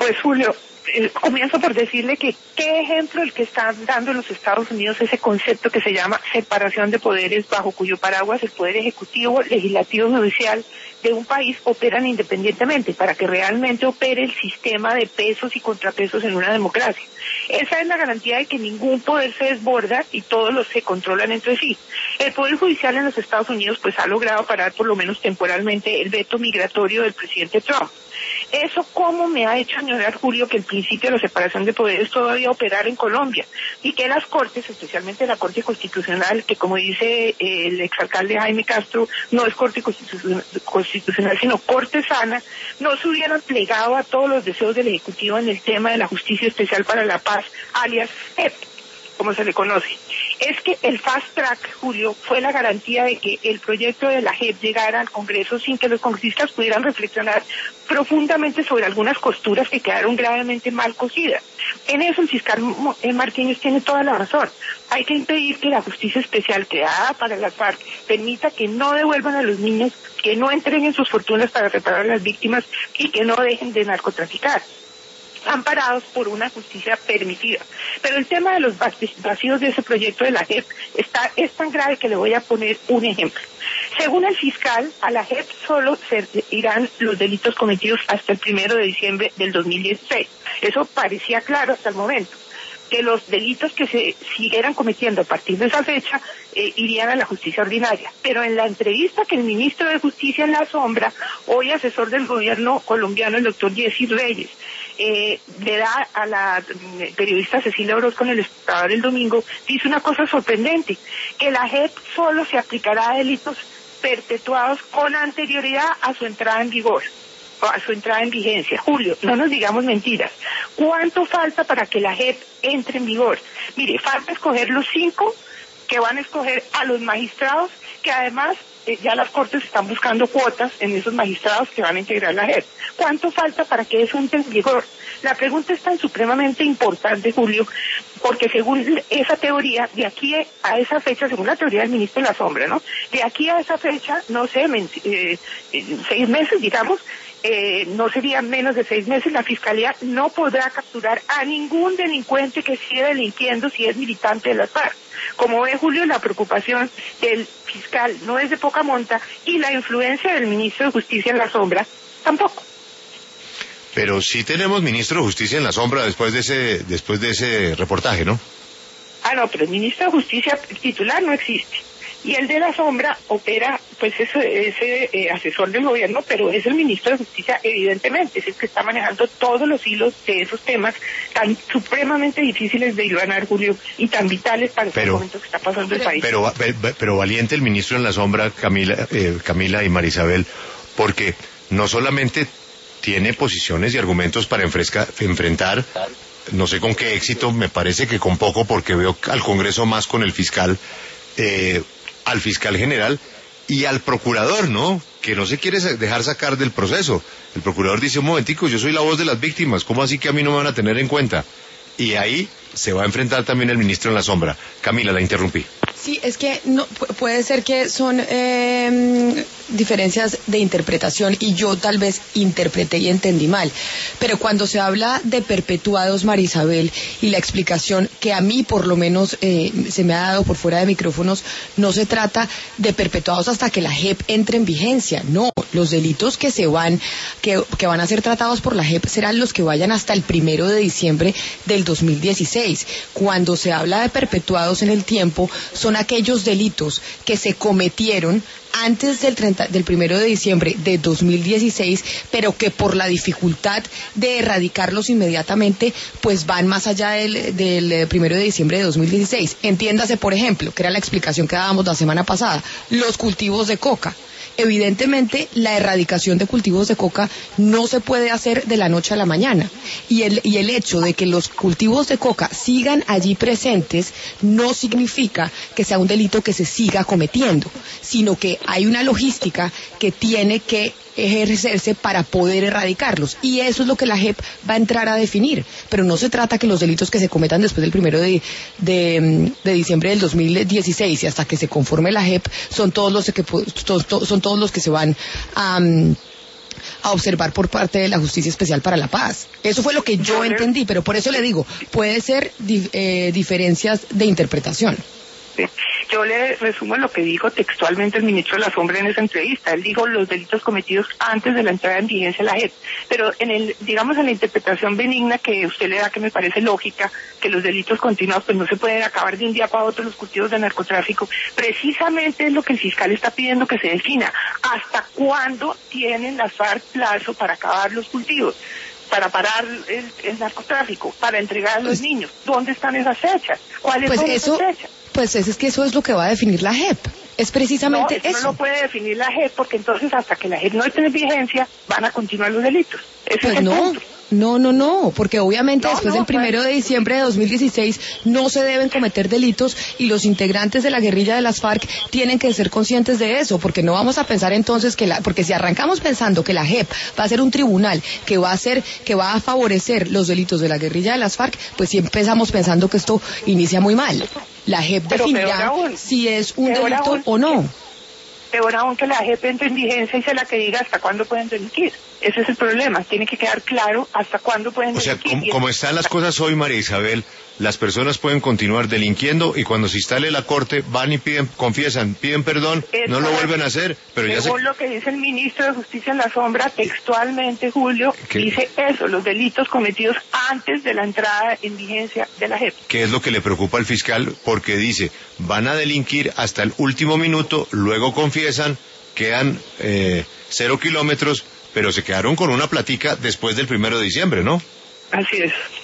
Pues Julio, comienzo por decirle que qué ejemplo el que están dando en los Estados Unidos ese concepto que se llama separación de poderes, bajo cuyo paraguas el poder ejecutivo, legislativo y judicial de un país operan independientemente para que realmente opere el sistema de pesos y contrapesos en una democracia. Esa es la garantía de que ningún poder se desborda y todos los se controlan entre sí. El Poder Judicial en los Estados Unidos pues ha logrado parar por lo menos temporalmente el veto migratorio del presidente Trump. Eso cómo me ha hecho añorar, Julio, que el principio de la separación de poderes todavía operar en Colombia y que las Cortes, especialmente la Corte Constitucional, que como dice el exalcalde Jaime Castro, no es Corte Constitucional, sino cortesana, no se hubieran plegado a todos los deseos del Ejecutivo en el tema de la Justicia Especial para la Paz, alias JEP, como se le conoce. Es que el fast track, Julio, fue la garantía de que el proyecto de la JEP llegara al Congreso sin que los congresistas pudieran reflexionar profundamente sobre algunas costuras que quedaron gravemente mal cosidas. En eso el fiscal Martínez tiene toda la razón. Hay que impedir que la justicia especial creada para las FARC permita que no devuelvan a los niños, que no entreguen sus fortunas para reparar a las víctimas y que no dejen de narcotraficar, amparados por una justicia permitida. Pero el tema de los vacíos de ese proyecto de la JEP es tan grave que le voy a poner un ejemplo. Según el fiscal, a la JEP solo se irán los delitos cometidos hasta el 1 de diciembre del 2016. Eso parecía claro hasta el momento, que los delitos que se siguieran cometiendo a partir de esa fecha irían a la justicia ordinaria. Pero en la entrevista que el ministro de Justicia en la sombra, hoy asesor del gobierno colombiano, el doctor Jessy Reyes, le da a la periodista Cecilia Orozco en El Espectador el domingo, dice una cosa sorprendente, que la JEP solo se aplicará a delitos perpetuados con anterioridad a su entrada en vigor, o a su entrada en vigencia. Julio, no nos digamos mentiras. ¿Cuánto falta para que la JEP entre en vigor? Mire, falta escoger los 5 que van a escoger a los magistrados, que además ya las Cortes están buscando cuotas en esos magistrados que van a integrar la JEP. ¿Cuánto falta para que eso entre en vigor? La pregunta es tan supremamente importante, Julio, porque según esa teoría, de aquí a esa fecha, según la teoría del ministro de la Sombra, ¿no? De aquí a esa fecha, no sé, 6 meses, digamos, no serían menos de 6 meses, la Fiscalía no podrá capturar a ningún delincuente que siga delinquiendo si es militante de las FARC. Como ve, Julio, la preocupación del fiscal no es de poca monta y la influencia del ministro de Justicia en la sombra tampoco. Pero sí tenemos ministro de Justicia en la sombra después de ese reportaje, ¿no? Ah, no, pero el ministro de Justicia titular no existe. Y el de la sombra opera, pues ese asesor del gobierno, pero es el ministro de Justicia, evidentemente, es el que está manejando todos los hilos de esos temas tan supremamente difíciles de hilvanar, Julio, y tan vitales para el momento que está pasando el país. Pero valiente el ministro en la sombra, Camila y Marisabel, porque no solamente tiene posiciones y argumentos para enfrentar, no sé con qué éxito, me parece que con poco, porque veo al Congreso más con el fiscal, al fiscal general y al procurador, ¿no? Que no se quiere dejar sacar del proceso. El procurador dice, un momentico, yo soy la voz de las víctimas, ¿cómo así que a mí no me van a tener en cuenta? Y ahí se va a enfrentar también el ministro en la sombra. Camila, la interrumpí. Sí, es que no puede ser que son diferencias de interpretación y yo tal vez interpreté y entendí mal. Pero cuando se habla de perpetuados, Marisabel, y la explicación que a mí por lo menos se me ha dado por fuera de micrófonos, no se trata de perpetuados hasta que la JEP entre en vigencia. No, los delitos que van a ser tratados por la JEP serán los que vayan hasta el 1 de diciembre del 2016. Cuando se habla de perpetuados en el tiempo, son aquellos delitos que se cometieron antes del 1 de diciembre de 2016, pero que por la dificultad de erradicarlos inmediatamente, pues van más allá del 1 de diciembre de 2016. Entiéndase, por ejemplo, que era la explicación que dábamos la semana pasada, los cultivos de coca. Evidentemente, la erradicación de cultivos de coca no se puede hacer de la noche a la mañana. Y el hecho de que los cultivos de coca sigan allí presentes no significa que sea un delito que se siga cometiendo, sino que hay una logística que tiene que ejercerse para poder erradicarlos. Y eso es lo que la JEP va a entrar a definir. Pero no se trata que los delitos que se cometan después del 1 de diciembre del 2016 y hasta que se conforme la JEP son todos los que se van a observar por parte de la Justicia Especial para la Paz. Eso fue lo que yo entendí, pero por eso le digo, puede ser diferencias de interpretación. Sí. Yo le resumo lo que dijo textualmente el ministro de la Sombra en esa entrevista. Él dijo los delitos cometidos antes de la entrada en vigencia de la JEP. Pero digamos en la interpretación benigna que usted le da, que me parece lógica, que los delitos continuados pues no se pueden acabar de un día para otro los cultivos de narcotráfico, precisamente es lo que el fiscal está pidiendo que se defina. ¿Hasta cuándo tienen las FARC plazo para acabar los cultivos? Para parar el narcotráfico, para entregar a los niños. ¿Dónde están esas fechas? ¿Cuáles son esas fechas? Pues es que eso es lo que va a definir la JEP. Es precisamente eso. No lo puede definir la JEP porque entonces hasta que la JEP no esté en vigencia van a continuar los delitos. Ese es el punto. No, porque obviamente después del 1 de diciembre de 2016 no se deben cometer delitos y los integrantes de la guerrilla de las FARC tienen que ser conscientes de eso, porque no vamos a pensar entonces porque si arrancamos pensando que la JEP va a ser un tribunal que va a favorecer los delitos de la guerrilla de las FARC, pues si empezamos pensando que esto inicia muy mal. La JEP definirá si es un delito o no. Peor aún que la JEP entre en vigencia y sea la que diga hasta cuándo pueden delinquir. Ese es el problema. Tiene que quedar claro hasta cuándo pueden delinquir. O sea, como están las cosas hoy, María Isabel, las personas pueden continuar delinquiendo y cuando se instale la corte van y confiesan, piden perdón, no lo vuelven a hacer, pero ya según lo que dice el ministro de Justicia en la Sombra, textualmente, Julio, dice eso, los delitos cometidos antes de la entrada en vigencia de la JEP. ¿Qué es lo que le preocupa al fiscal? Porque dice, van a delinquir hasta el último minuto, luego confiesan, quedan 0 kilómetros, pero se quedaron con una platica después del 1 de diciembre, ¿no? Así es.